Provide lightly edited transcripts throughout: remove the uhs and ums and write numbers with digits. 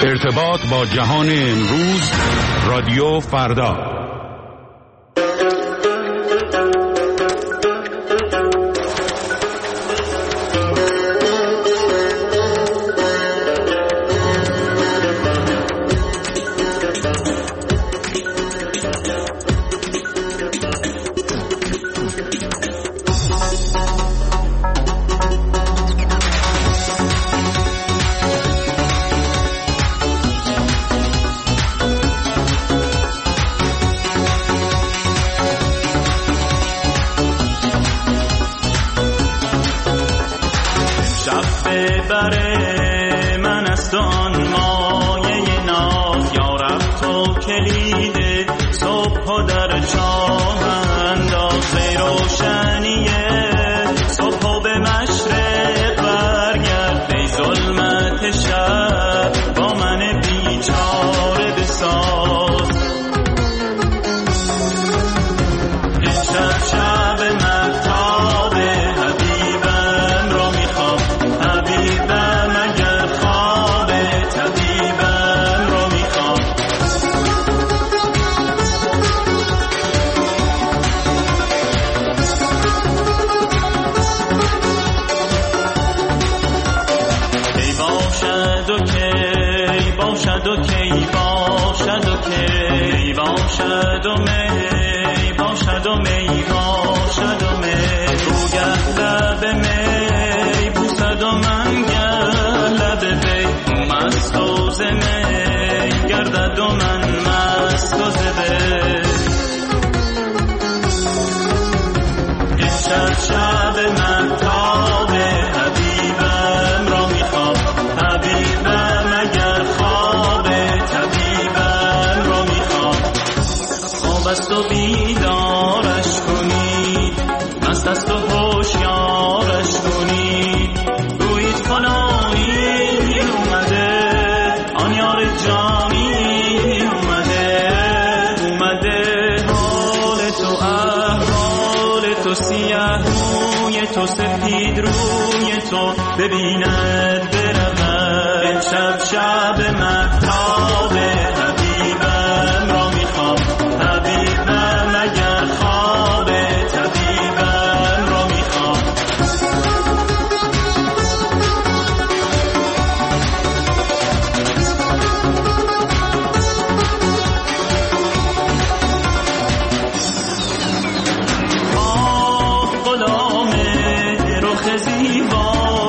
ارتباط با جهان امروز، رادیو فردا. ببیند برود شب شب مهتاب حبیبم را میخوام حبیبم اگر خواب طبیبم را میخوام غلام رخ زیبا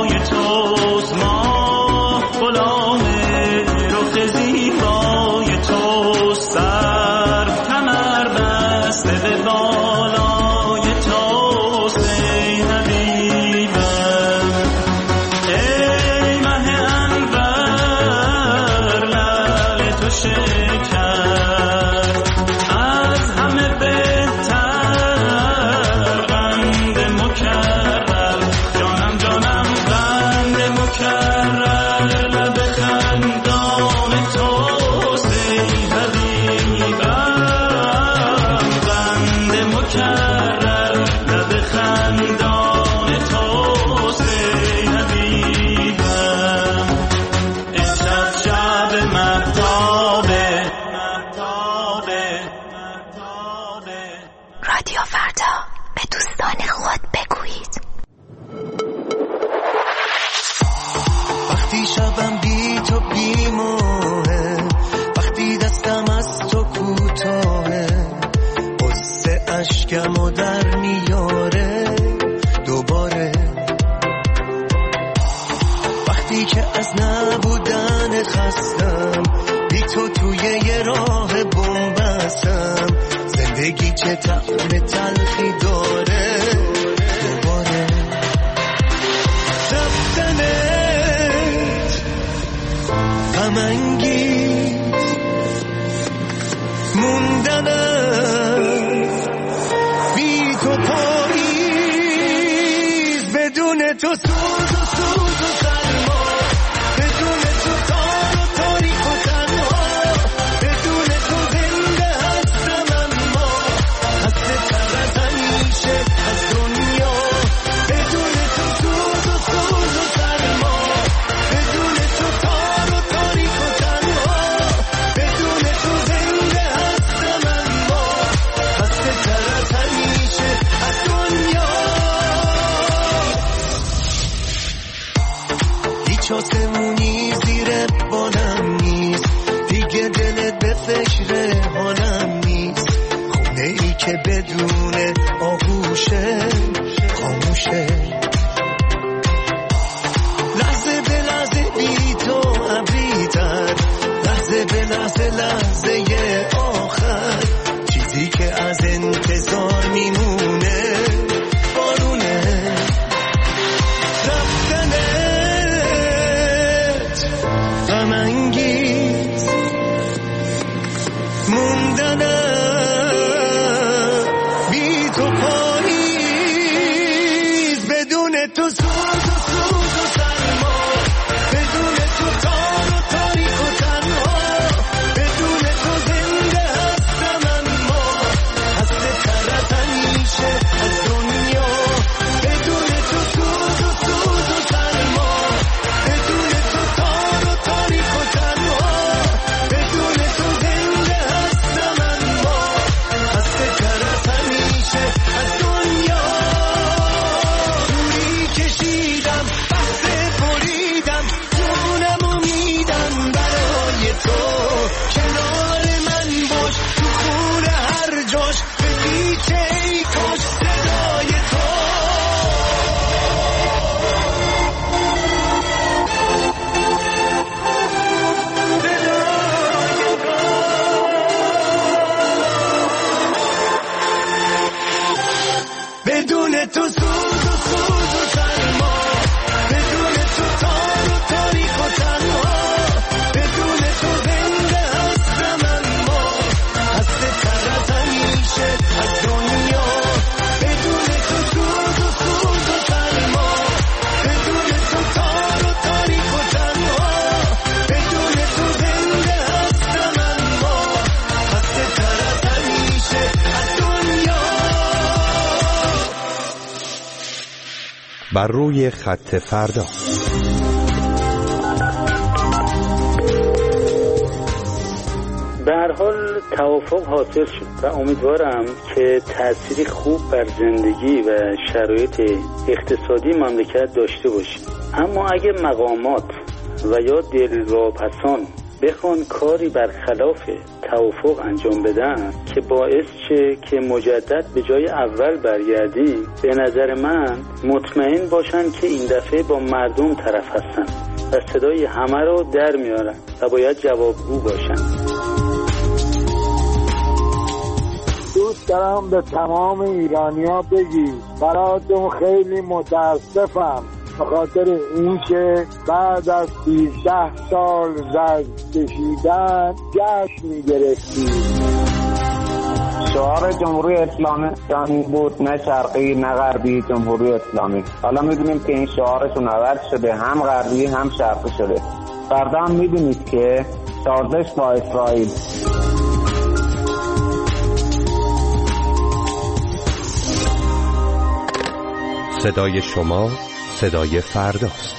چه طعم تلخی داره دوباره رفتنت غم انگیز موندنت بی تو پاییز بدون تو سوز و سوز و سرما بدون تو تار و تاریک و تنها بدون تو زنده هستم اما هسته تر از همیشه از دنیا بدون تو سوز و سرما بدون تو تار و تاریک و تنها میدونی زیر بالم نیست، دیگه دلت به فکر حالم نیست. خونه ای که بدون آغوشه خاموشه، لحظه به لحظه بی تو ابری‌تر، لحظه به لحظه لحظه آخر، چیزی که از انتظار میمونه بارونه. رفتنت غم انگیز، موندنم بی تو پاییز، بدون تو سوز و سوز و سرما، بدون تو تار و تاریک و تنها، بدون تو زنده هستم اما خسته تر از همیشه از دنیا. بدون تو سوز و سوز و سرما، بدون تو تار و تاریک و تنها، بدون تو زنده هستم اما خسته تر از همیشه از دنیا. دوری کشیدم بحثه بریدم، جونم امیدم برای تو، کنار من باش تو خونه هر جاش، به پیچه ای کاش صدای تو. بدون تو سوز و سوز و سرما، بدون تو تار و تاریک و تنها، بدون تو زنده هستم اما خسته تر از همیشه از دنیا. بدون تو سوز و سوز و سرما، بدون تو تار و تاریک و تنها، بدون تو زنده هستم اما خسته تر از همیشه از دنیا. بر روی خط فردا. به هر حال توافق حاصل شد و امیدوارم که تأثیری خوب بر زندگی و شرایط اقتصادی مملکت داشته باشه. اما اگه مقامات و یا دلواپسان بخوان کاری برخلاف توافق انجام بدن که باعث شه که مجدد به جای اول برگردی، به نظر من مطمئن باشن که این دفعه با مردم طرف هستن و صدای همه رو در میارن و باید جوابگو باشن. دوست دارم به تمام ایرانیا بگی براتون خیلی متاسفم به خاطر اینکه بعد از 13 سال زجر کشیدن جشن می‌گرفتید. شعار جمهوری اسلامی بود، نه شرقی نه غربی، جمهوری اسلامی. حالا می‌دونیم که این شعارشون عوض شده، هم غربی هم شرقی شده. فردا هم می‌بینید که سازش با اسرائیل. صدای شما صدای فرداست.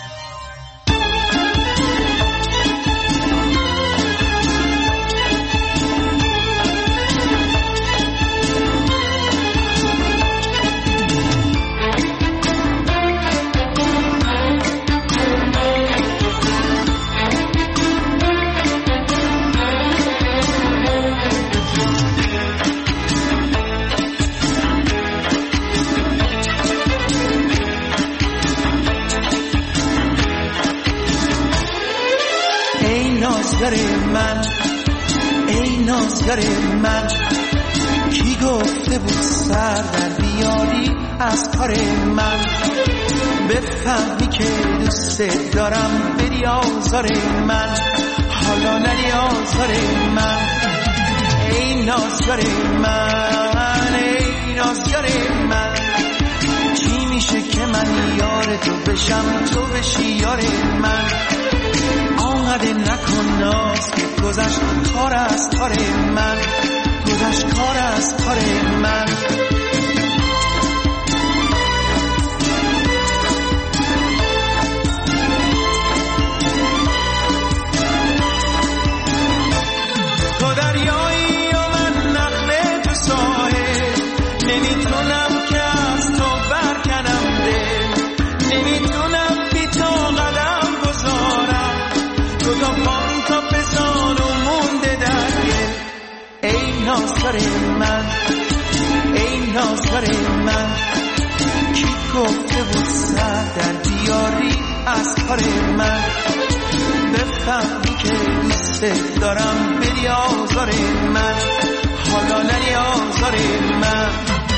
من ای نازگر من، کی گفته بود سر در بیاری از کار من؟ بفهمی که دوست دارم بری آزار من، حالا نری آزار من. ای نازگر من ای نازگر من، چی میشه که من یار تو بشم تو بشی یار من؟ آنقدر نکن ناز که گذشت کار از کار من، گذشت کار از کار من. تو دریایی و من نخله تو ساحل، نمیتونم که از تو برکنم دل، نمیتونم بی تو قدم گذارم. نازدار من، ای نازدار من. کی گفته بود سر در بیاری از کار من؟ بفهمی که دوست دارم بری آزار من، حالا نری آزار من.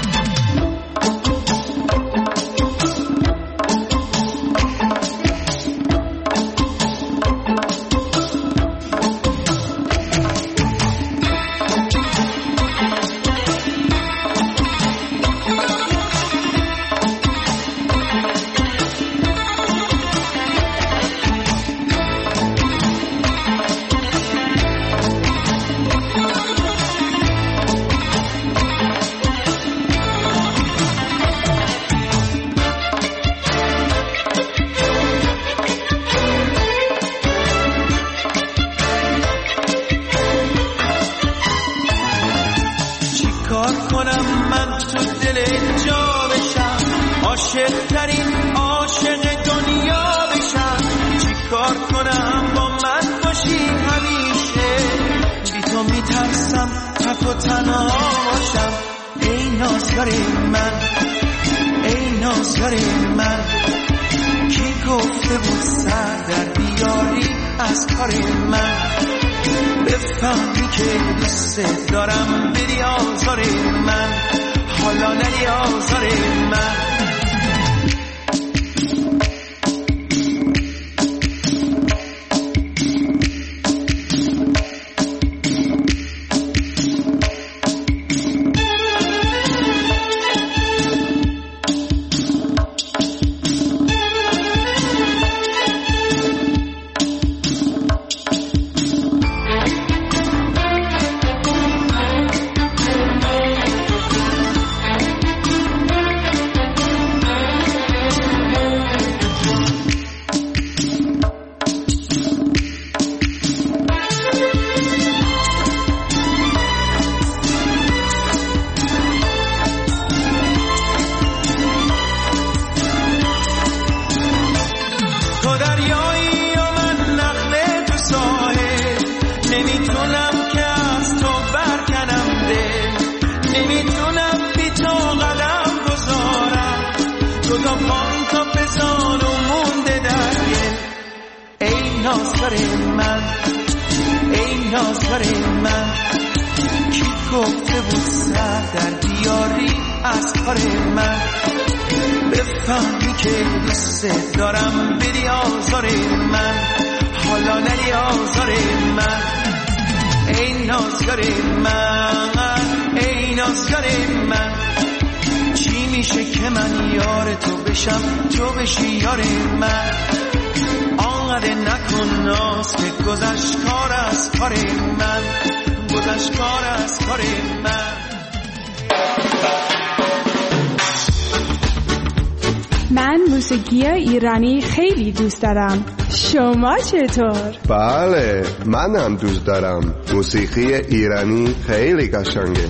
من موسیقی ایرانی خیلی دوست دارم. شما چطور؟ بله، منم دوست دارم. موسیقی ایرانی خیلی قشنگه.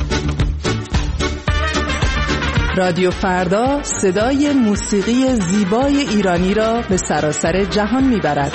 رادیو فردا صدای موسیقی زیبای ایرانی را به سراسر جهان میبرد.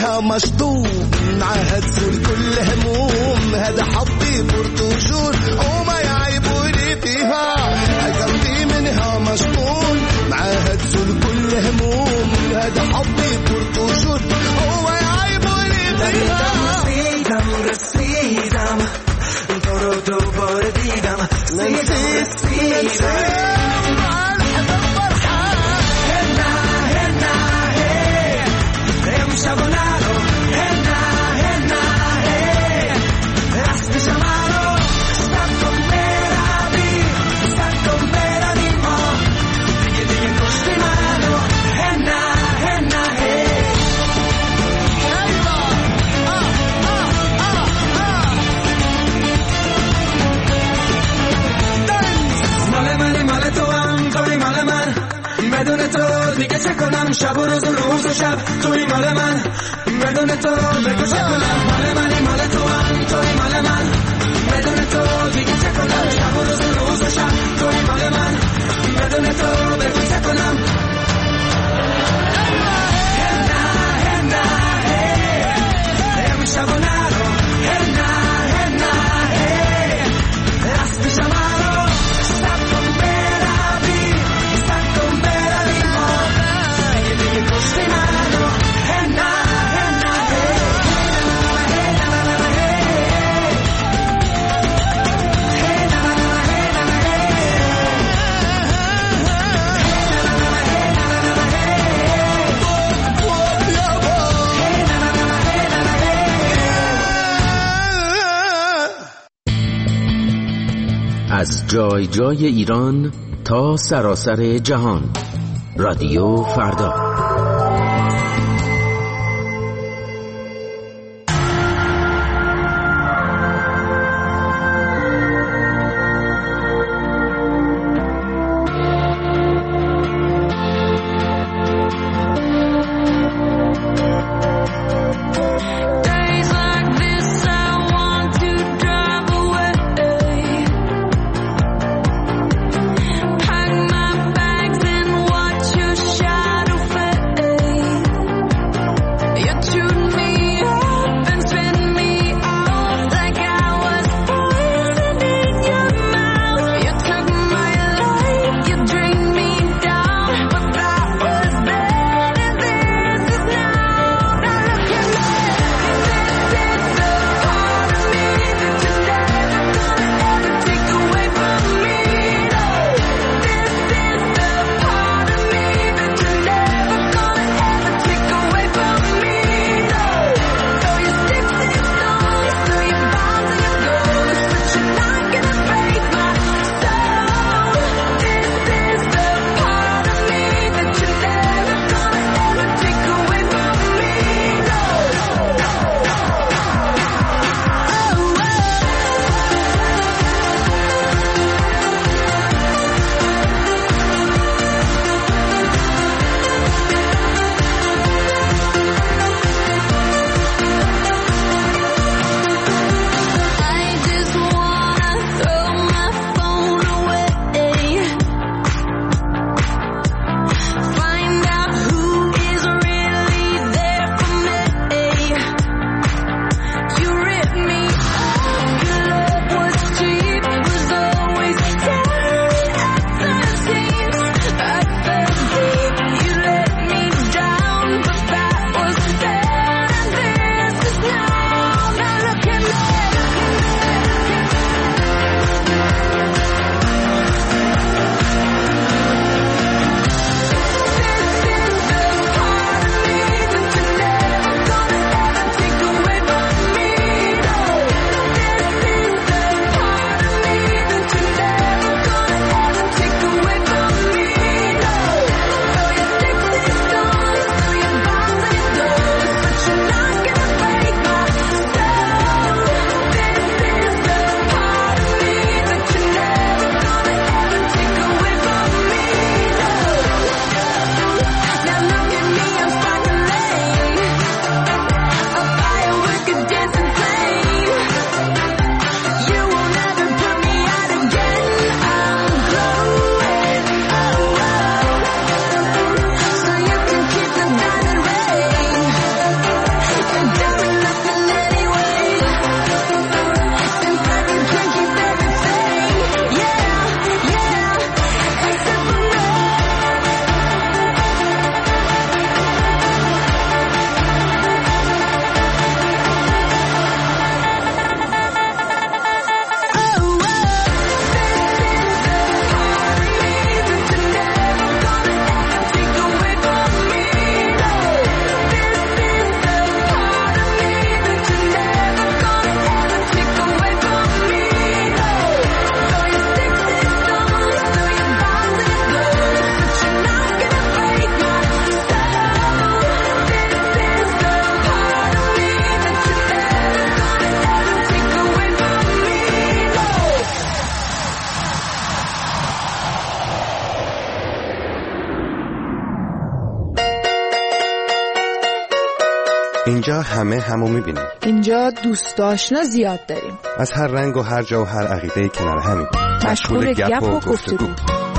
منها مشطوب هتزول كل هموم هذا حظي برتوجور وما يعيبوني فيها قلبي منها مشطوب هتزول كل هموم هذا حظي برتوجور وما يعيبوني فيها رسیدم تو رو دوباره دیدم نسیدم بدون تو دیگه چه کنم شب و روز و روز و شب توی مال من بدون تو بگو چه کنم مال منی مال تو هم توی مال من بدون تو دیگه چه کنم شب و روز و روز و شب توی مال من بدون تو بگو چه کنم از جای جای ایران تا سراسر جهان رادیو فردا. Pack my bags and watch your shadow fade. اینجا همه همو میبینیم. اینجا دوست آشنا زیاد داریم. از هر رنگ و هر جا و هر عقیده کنار همیم. مشغول گپ و گفتگو.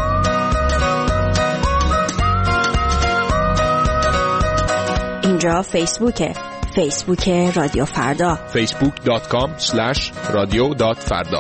اینجا فیسبوک رادیو فردا. facebook.com/radio.farda.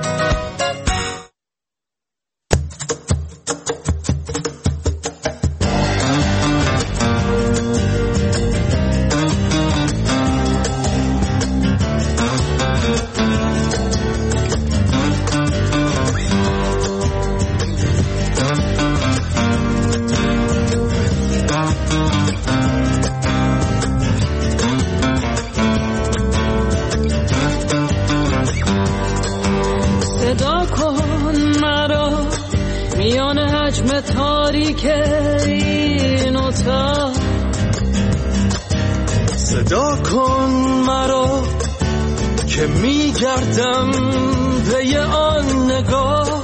صدا کن مرا که میگردم به آن نگاه،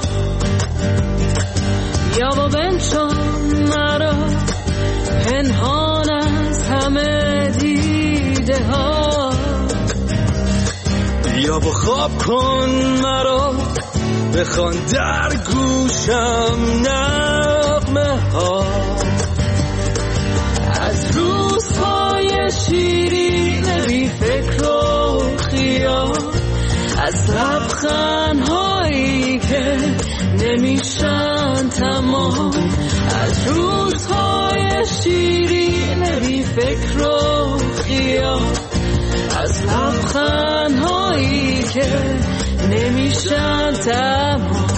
یا با بنشان مرا پنهان از همه دیده ها، یا با خواب کن مرا بخوان در گوشم نغمه ها. از روزهای شیرین بی فکر و خیال، از لبخندهایی که نمیشن تمام، از روزهای شیرین بی فکر و خیال، از لبخندهایی که نمیشن تمام.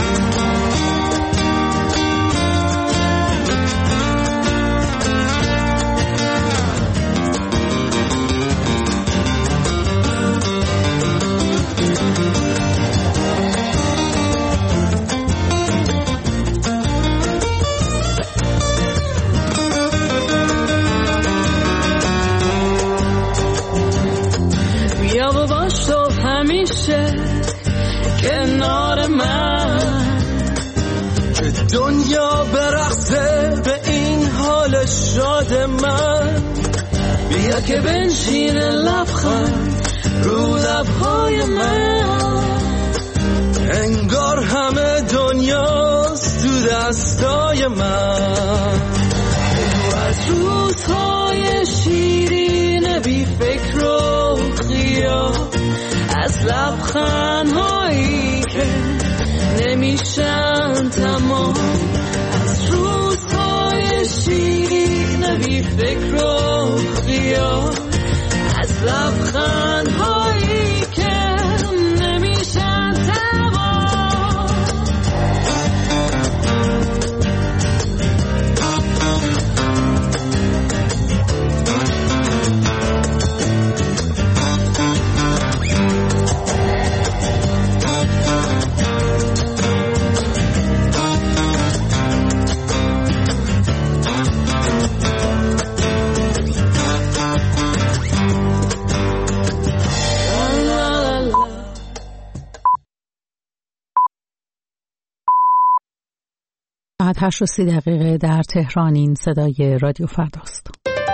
بیا و باش تو همیشه کنار من، که دنیا برقصه به این حال شاد من. بیا که بنشین لبخند رو لبهای من، انگار همه دنیاست تو دستای من. از روزهای شیرین بی فکر و خیال، از لبخندهایی که نمیشن تمام، از روزهای شیرین بی فکر و خیال، از لبخندهایی که نمیشن تمام. ساعت 8:30 در تهران. این صدای رادیو فرداست.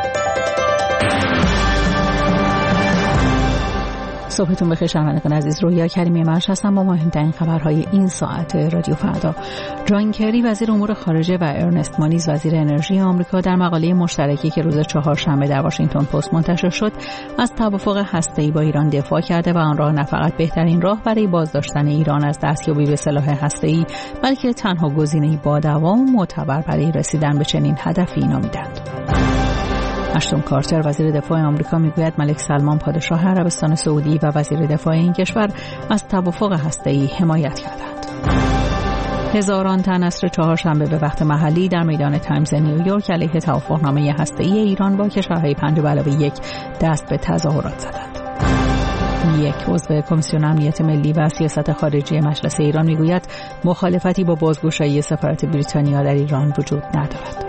صبحتون بخیر شنوندگان عزیز. رویا کریمی مرش هستم با مهمترین خبرهای این ساعت رادیو فردا. جان کری وزیر امور خارجه و ارنست مانیز وزیر انرژی آمریکا در مقاله مشترکی که روز چهارشنبه در واشنگتن پست منتشر شد از توافق هسته‌ای با ایران دفاع کرده و آن را نه فقط بهترین راه برای بازداشتن ایران از دستیابی به سلاح هسته‌ای، بلکه تنها گزینه‌ای با دوام و معتبر برای رسیدن به چنین هدفی نامیدند. اشتون کارتر وزیر دفاع آمریکا میگوید ملک سلمان پادشاه عربستان سعودی و وزیر دفاع این کشور از توافق هسته‌ای حمایت کردند. هزاران تن عصر چهارشنبه به وقت محلی در میدان تایمز نیویورک علیه توافقنامه هسته‌ای ایران با کشورهای 5+1 دست به تظاهرات زدند. یک عضو کمیسیون امنیت ملی و سیاست خارجی مجلس ایران میگوید مخالفتی با بازگشایی سفارت بریتانیا در ایران وجود ندارد.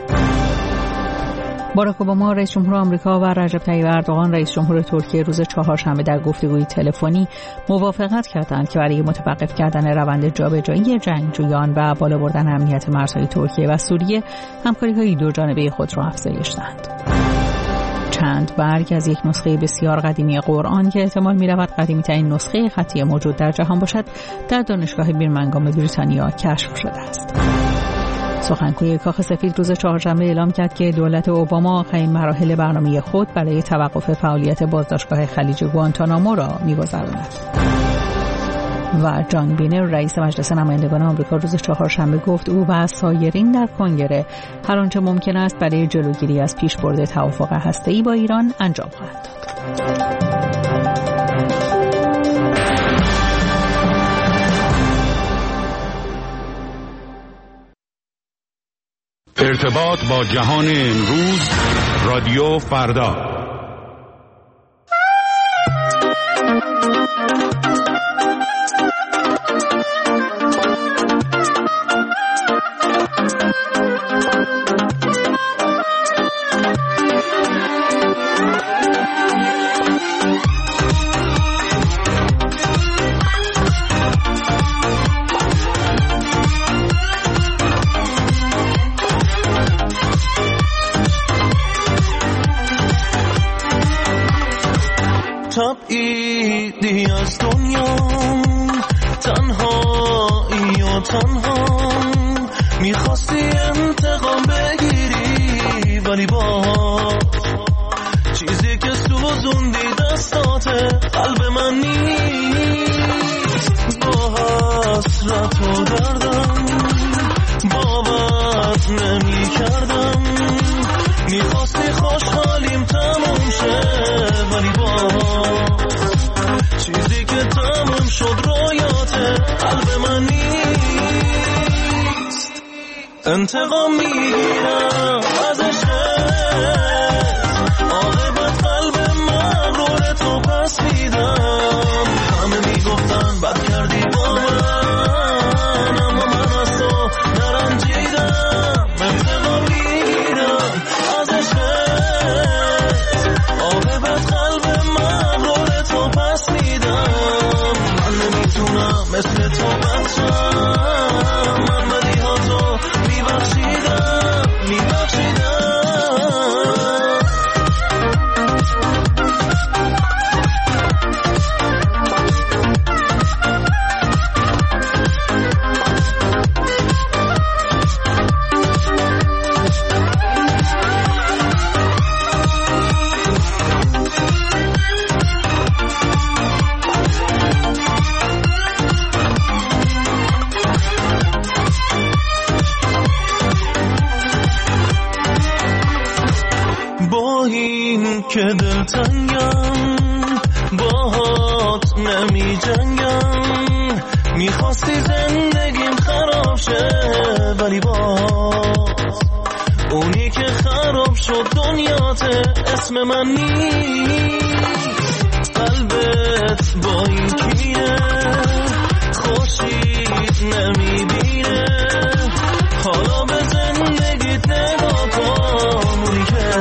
باراک اوباما رئیس جمهور آمریکا و رجب طیب اردوغان رئیس جمهور ترکیه روز چهارشنبه در گفتگوی تلفنی موافقت کردند که برای متوقف کردن روند جابجایی جنگجویان و بالا بردن امنیت مرزهای ترکیه و سوریه همکاری‌های دوجانبه خود را افزایش دهند. چند برگ از یک نسخه بسیار قدیمی قرآن که احتمال می‌رود قدیمی‌ترین نسخه خطی موجود در جهان باشد در دانشگاه بیرمنگام بریتانیا کشف شده است. سخنگوی کاخ سفید روز چهارشنبه اعلام کرد که دولت اوباما آخرین مراحل برنامه خود برای توقف فعالیت بازداشتگاه خلیج گوانتانامو را می‌گذراند. و جان بینر رئیس مجلس نمایندگان آمریکا روز چهارشنبه گفت او و سایرین در کنگره هر آنچه ممکن است برای جلوگیری از پیشبرد توافق هسته‌ای با ایران انجام خواهد داد. ارتباط با جهان امروز، رادیو فردا. تبعیدی از دنیا تنهایی و تنها میخواستی انتقام بگیری ولی با چیزی که سوزوندی دستات قلب من نیست. با حسرت و دردم باور نمی کردم میخواستی خوشحالیم تموم شه ولی با چیزی که تموم شد رویات قلب من نیست. انتقام میگیرم ازش عاقبت قلب مغرور تو پس میدم. همه میگفتن بد کردی با من اما من از تو نرنجیدم. انتقام میگیرم ازش عاقبت قلب مغرور تو پس میدم. من نمیتونم مثل تو بچم من بدیها تو میبخشیدم. با این که دلتنگم باهات نمی جنگم میخواستی زندگیم خراب شه ولی باز اونی که خراب شد دنیاته اسم من نیست. قلبت با این کینه خوشید نمیبینه حالا به زندگیت نگاه کن. اونی که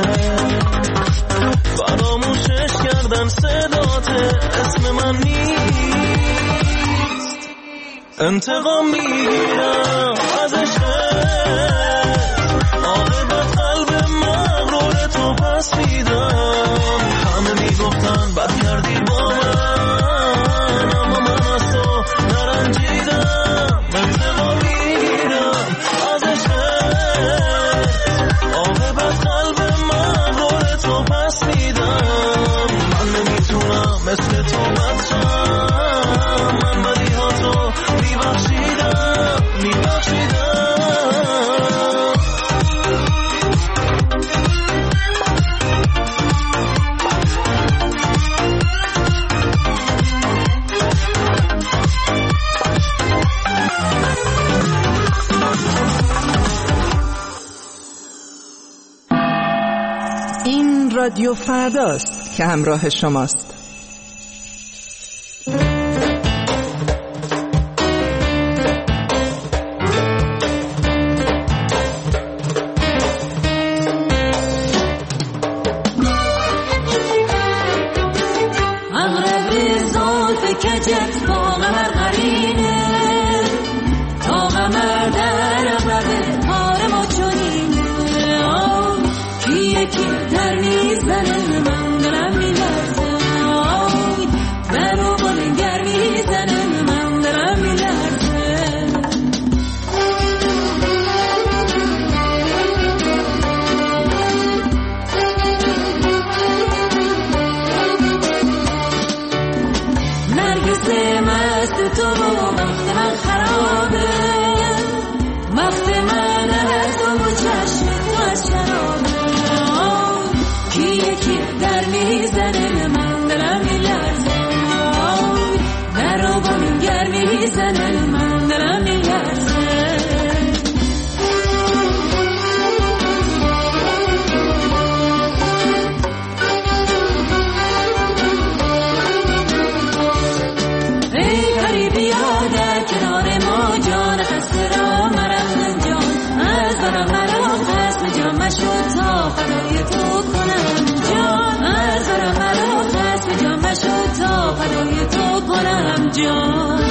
فراموشش کردن صداته اسم من نیست. انتقام میگیرم ازش عاقبت قلب مغرور تو پس میدم. همه میگفتن بد کردی با من اما من از تو نرنجیدم. انتقام میگیرم ازش عاقبت قلب مغرور تو پس میدم. من نمیتونم مثل تو بچم من بدیها تو میبخشیدم. این رادیو فرداست که همراه شماست. کجت با قمر قرینه تا قمر در عقبه پاره ما چونینه کی یکی در میزنه جان.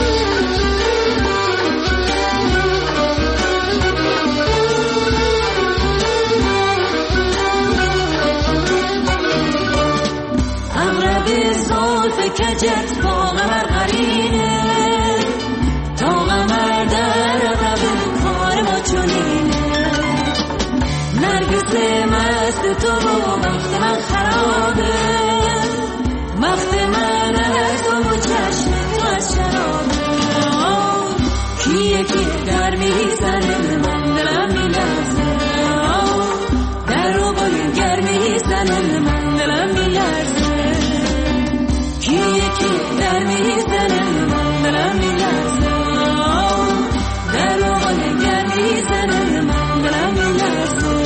اغرب زلف کجت با قمر قرینه، تا قمر در قبل کار ما چونینه. نرگس مست تو وقت من خرابه، وقت من از تو و چشم تو از شرابه. کیه که در میزنه من دلم میلرزه، در رو باید گرمی میزنه من دلم میلرزه. کیه که در میزنه من دلم میلرزه، در رو باید گرمی میزنه من دلم میلرزه.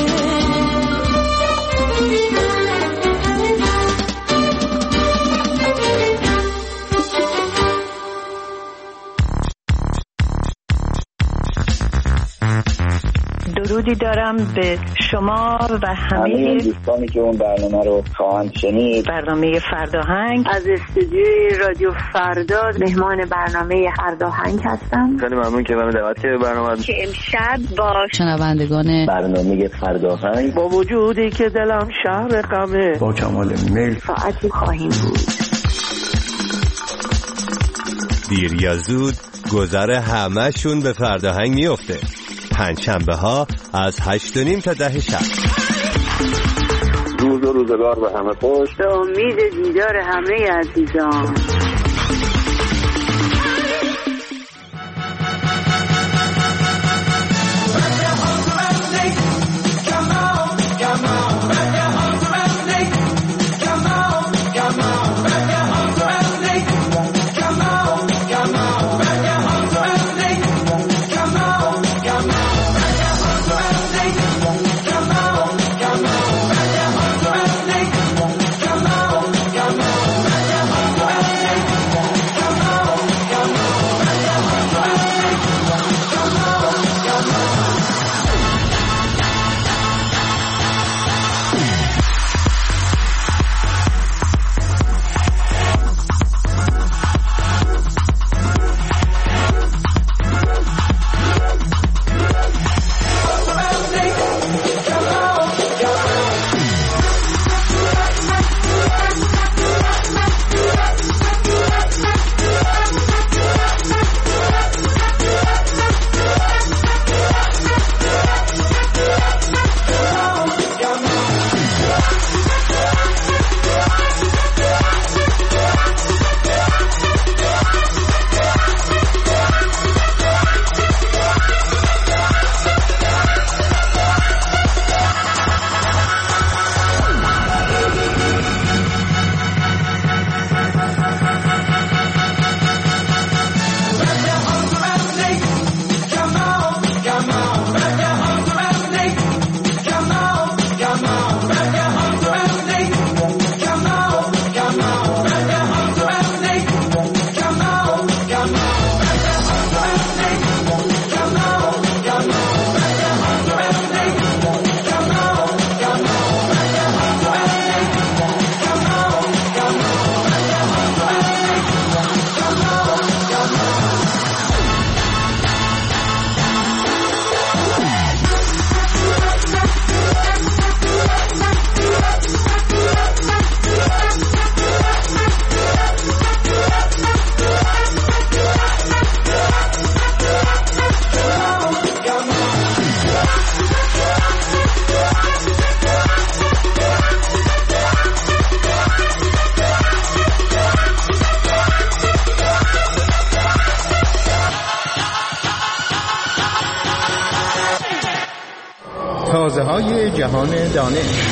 درودی دارم به شما و همه دوستانی که اون برنامه رو خواهند شنید. برنامه فرداهنگ از استودیوی رادیو فردا مهمان برنامه فرداهنگ هستم. خیلی ممنون که منو دعوت کردید به برنامه که امشب با شنوندگان برنامه فرداهنگ با وجودی که دلم شهر غمه با کمال میل ساعتی خواهیم بود. دیر یا زود گذر همه‌شون به فرداهنگ میفته. پنجشنبه ها از 8:30 تا 10 شب. روز و روزگار به همه خوش. به امید دیدار همه عزیزان. تازه‌های جهان دانش.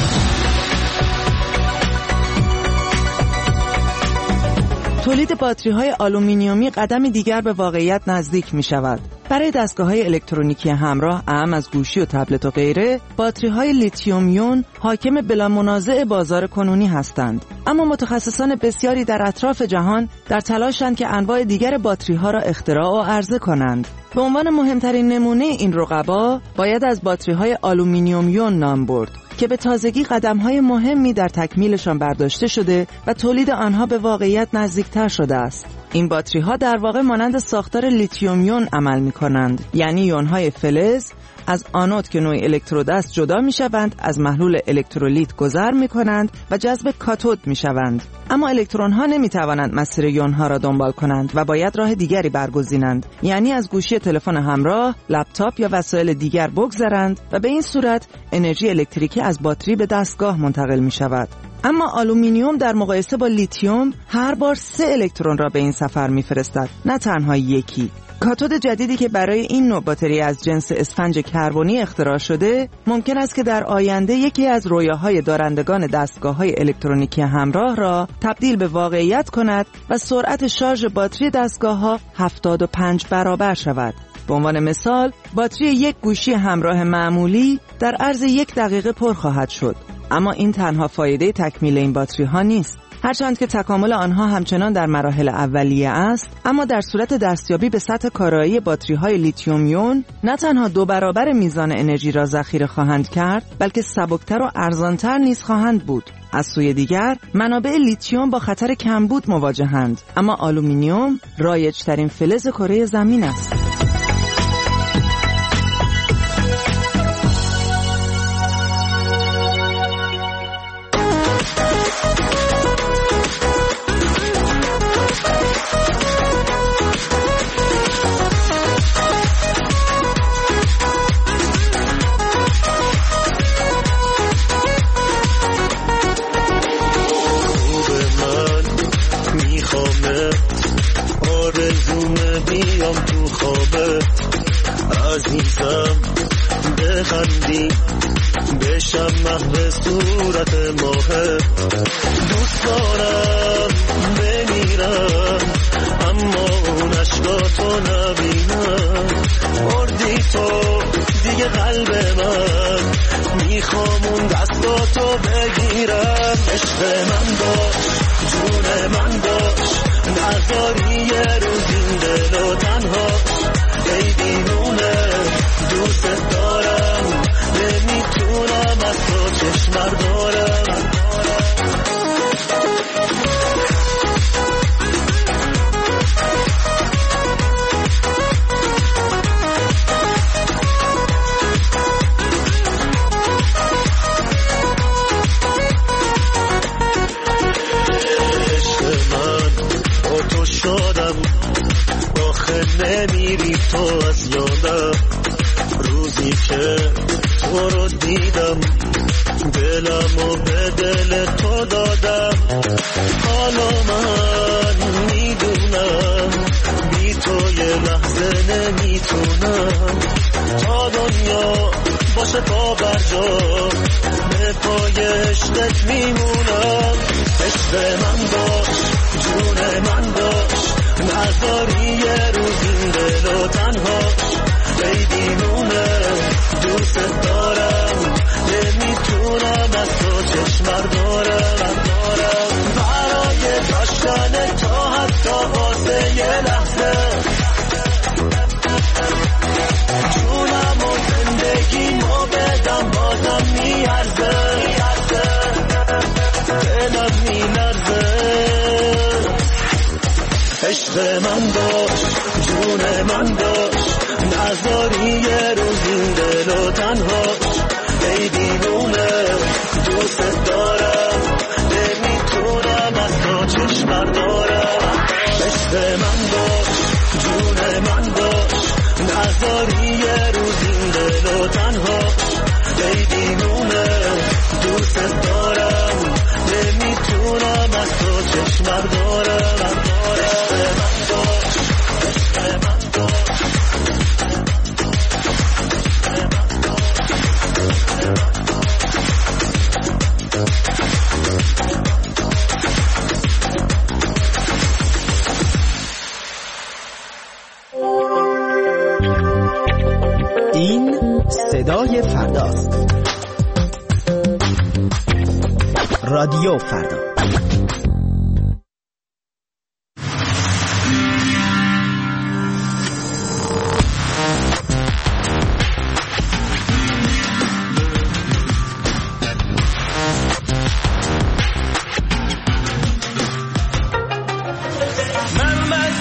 تولید باتری‌های آلومینیومی قدمی دیگر به واقعیت نزدیک می‌شود. برای دستگاه‌های الکترونیکی همراه، اهم از گوشی و تبلت و غیره، باتری‌های لیتیوم یون حاکم بلا منازع بازار کنونی هستند. اما متخصصان بسیاری در اطراف جهان در تلاشند که انواع دیگر باتری‌ها را اختراع و عرضه کنند. به عنوان مهمترین نمونه این رقبا باید از باتری‌های آلومینیوم یون نام برد که به تازگی قدم‌های مهمی در تکمیلشان برداشته شده و تولید آنها به واقعیت نزدیکتر شده است. این باتری ها در واقع مانند ساختار لیتیوم یون عمل می کنند، یعنی یون های فلز از آنود که نوع الکترود است جدا می شوند، از محلول الکترولیت گذر می کنند و جذب کاتود می شوند. اما الکترون ها نمی توانند مسیر یون ها را دنبال کنند و باید راه دیگری برگزینند، یعنی از گوشی تلفن همراه، لپتاپ یا وسایل دیگر بگذرند و به این صورت انرژی الکتریکی از باتری به دستگاه منتقل می شود. اما آلومینیوم در مقایسه با لیتیوم هر بار 3 الکترون را به این سفر می‌فرستد، نه تنها یکی. کاتود جدیدی که برای این نوع باتری از جنس اسفنج کربنی اختراع شده، ممکن است که در آینده یکی از رویاهای دارندگان دستگاه‌های الکترونیکی همراه را تبدیل به واقعیت کند و سرعت شارژ باتری دستگاه‌ها 75 برابر شود. به عنوان مثال، باتری یک گوشی همراه معمولی در عرض 1 دقیقه پر خواهد شد. اما این تنها فایده تکمیل این باتری ها نیست. هرچند که تکامل آنها همچنان در مراحل اولیه است، اما در صورت دستیابی به سطح کارایی باتری های لیتیوم یون نه تنها 2 برابر میزان انرژی را ذخیره خواهند کرد، بلکه سبکتر و ارزانتر نیز خواهند بود. از سوی دیگر منابع لیتیوم با خطر کمبود مواجهند، اما آلومینیوم رایج‌ترین فلز کره زمین است. بیام تو خوابت عزیزم، بخندی بشم محو صورت ماهت. دوست دارم بمیرم اما اون عشقاتو نبینم. مردی تو دیگه قلب من، میخوام اون دستاتو بگیرم. عشق من باش، جون من باش، نذاری یه روز این دل و تنها. ای دیوونه دوست دارم، نمیتونم از تو چشم بردارم. شدم آخه نمیری تو از یادم. روزی که تو رو دیدم دلمو به دل تو دادم. حالا من میدونم بی تو یه لحظه نمیتونم. تا دنیا باشه پا برجا به پای عشقت میمونم. عشق من باش، جون من باش، نذاری یه روز این دل و تنهاش. ای دیوونه دوست دارم، نمیتونم از تو چشم بردارم. برای داشتن تا حتی واسه یه لحظه جونم و زندگیمو بدم بازم میارزه. دلم میلرزه. عشق من باش، جون من باش، نذاری یه روز این دل و تنهاش. ای دیوونه دوست دارم، نمیتونم از تو چشم بردارم. عشق من باش، جون من باش، نذاری یه روز این دل و تنهاش. ای دیوونه دوست دارم، نمیتونم از تو چشم بردارم. این صدای فرداست. رادیو فردا. من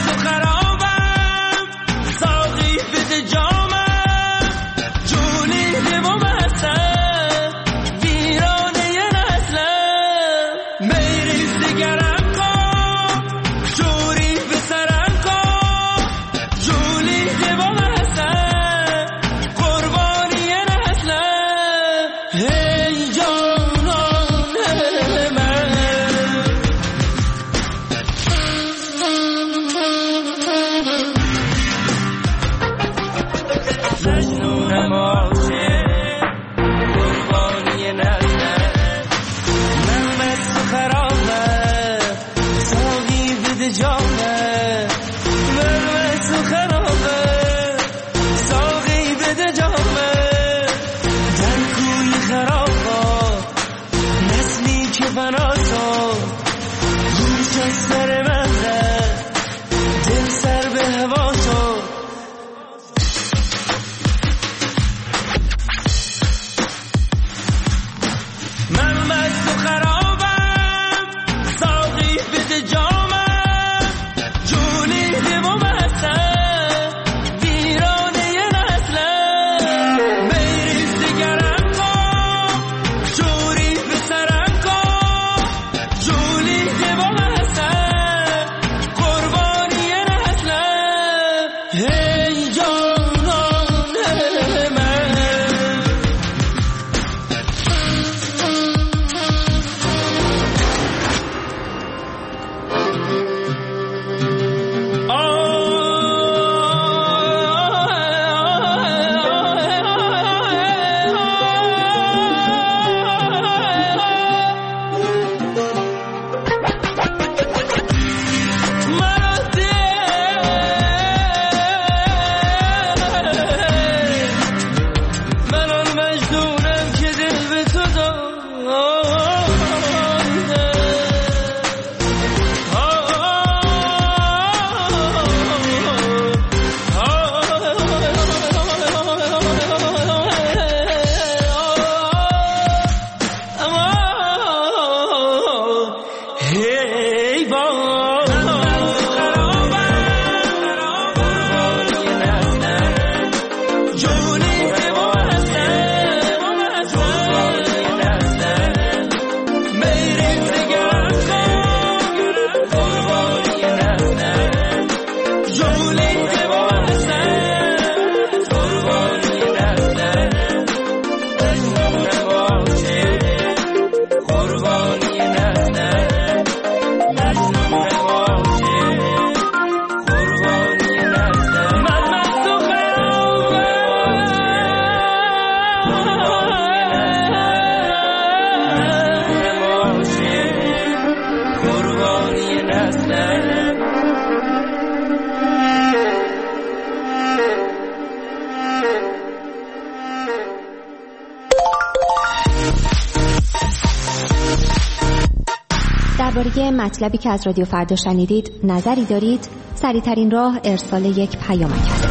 درباره مطلبی که از رادیو فردا شنیدید نظری دارید؟ سریع‌ترین راه ارسال یک پیامک است.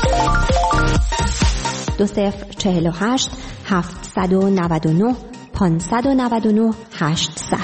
2048 799 599 800.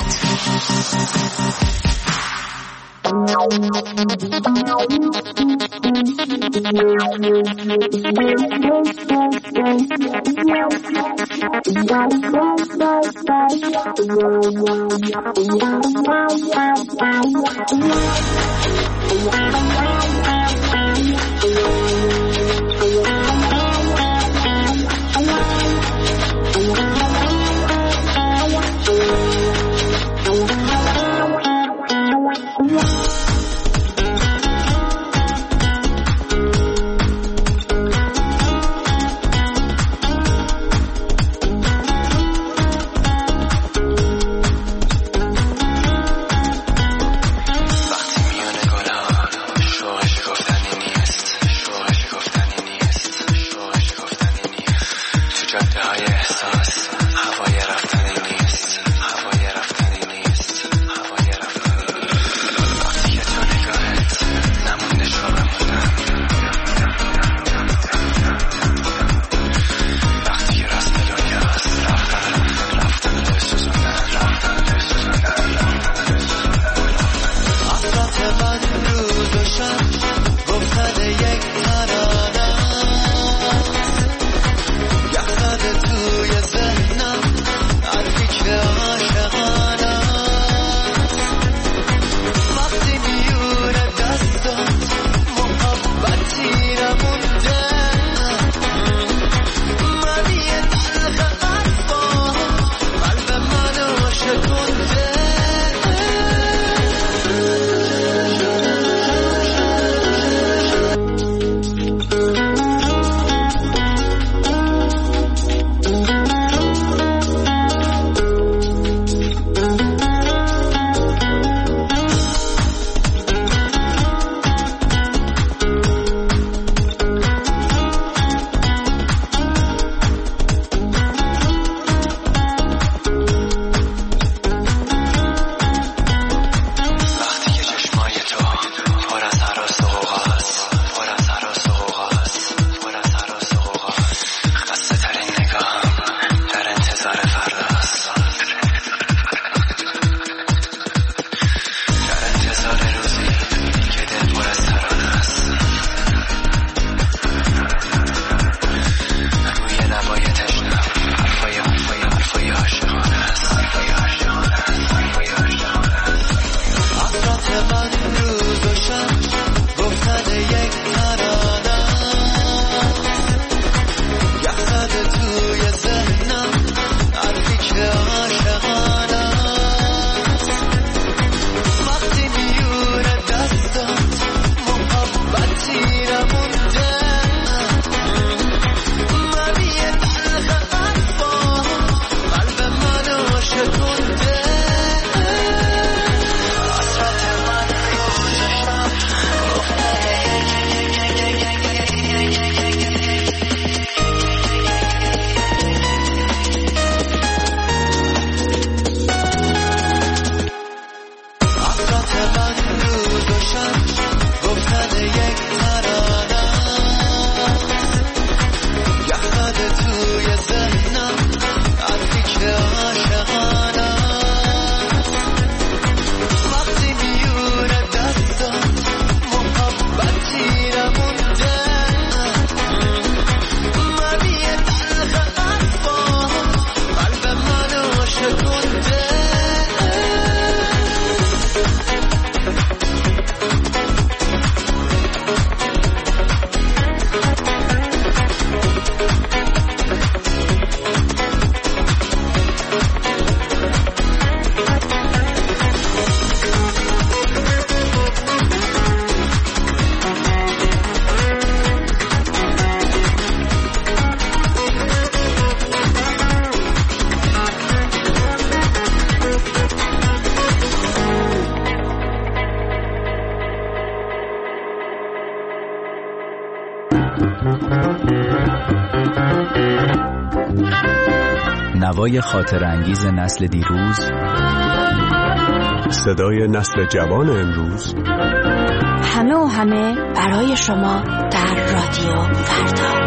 نوای خاطر انگیز نسل دیروز صدای نسل جوان امروز، همه و همه برای شما در رادیو فردا.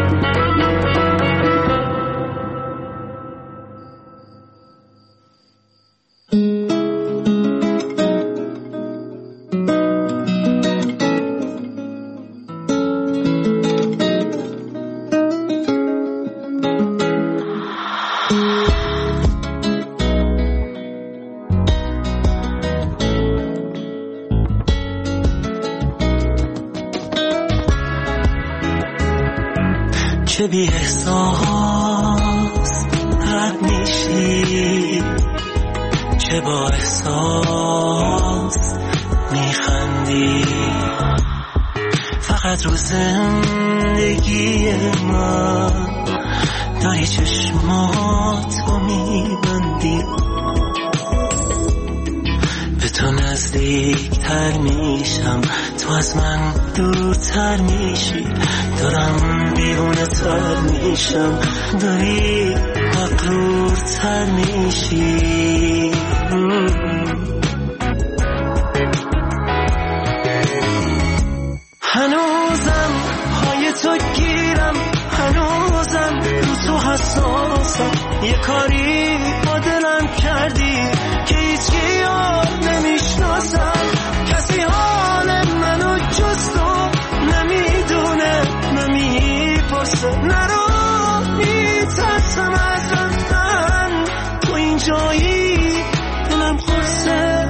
چه بی احساس رد میشی، چه با احساس میخندی، فقط رو زندگی من داری چشماتو میبندی. به تو نزدیکتر میشم، تو از من دورتر میشی، دارم دیوونه تر میشم، داری مغرورتر میشی. هنوزم پای تو گیرم، هنوزم رو تو حساسم، یه کاری با دلم کردی که هیچی یاد نمیشناسم. کسی حال منو جز تو نمیدونه، نمیپرسه، نرو میترسم از رفتن، تو اینجایی دلم خورسه.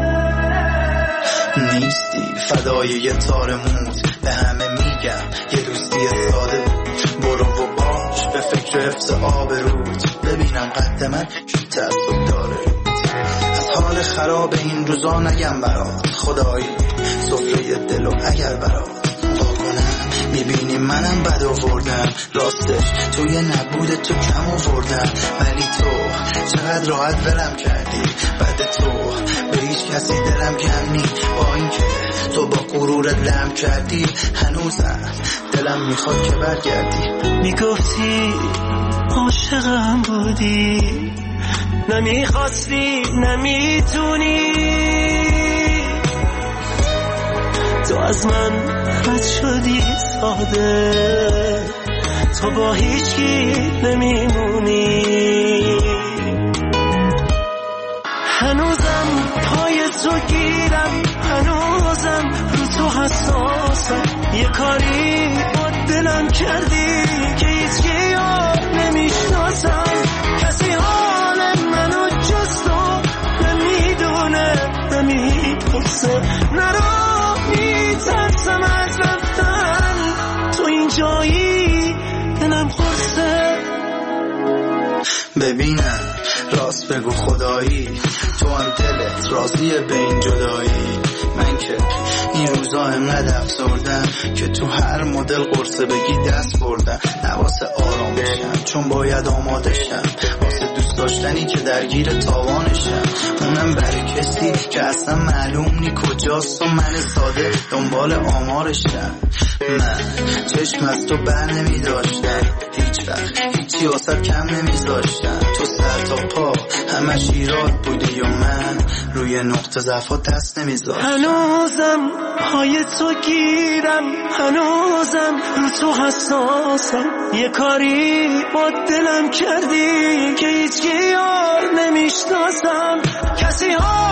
نیستی فدای یه تار موز، به همه میگم یه دوستی ساده بود، برو و باش به فکر حفظ آبروت، ببینم قد من چی تعصب داره. از حال خراب این روزا نگم برات، خدایی سفره دلو اگر برات واکنم، میبینی منم بد آوردم، راستش توی نبود تو کم آوردم، ولی تو چقدر راحت ولم کردی، بعد تو به هیچ کسی دلم کم نی، با اینکه تو با غرورت لم کردی، هنوزم دلم میخواد که برگردی. میگفتی عاشقم بودی، نمیخواستی، نمیتونی، تو از من رد شدی ساده، تو با هیچی نمیمونی. هنوزم پای تو گیرم، هنوزم رو تو حساسم، یه کاری با دلم کردی که هیچی یاد نمیشناسم. کسی حال منو جز تو نمیدونه، نمیپرسه، نرو میترسم از رفتن، تو اینجایی دلم خورسه. ببینم راست بگو خدایی، تو هم دلت راضیه به این جدایی؟ من که این روزا انقدر افسردم که تو هر مدل قرصه بگی دست بردم، نواسه آرام بشم چون باید آماده شم، واسه دوست داشتنی که درگیر تاوانشم، اونم برای کسی که اصلا معلوم نی کجاست و من ساده دنبال آمارشم. من چشم از تو بر نمی داشتم، هیچ وقت هیچی واسه کم نمیذاشتم، تو سر تا پا همش ایراد بودی و من روی نقطه ضعفا دست نمیذاشتم. هنوزم پای تو گیرم، هنوزم رو تو حساسم، یه کاری با دلم کردی که هیچ یار نمیشناسم. کسی ها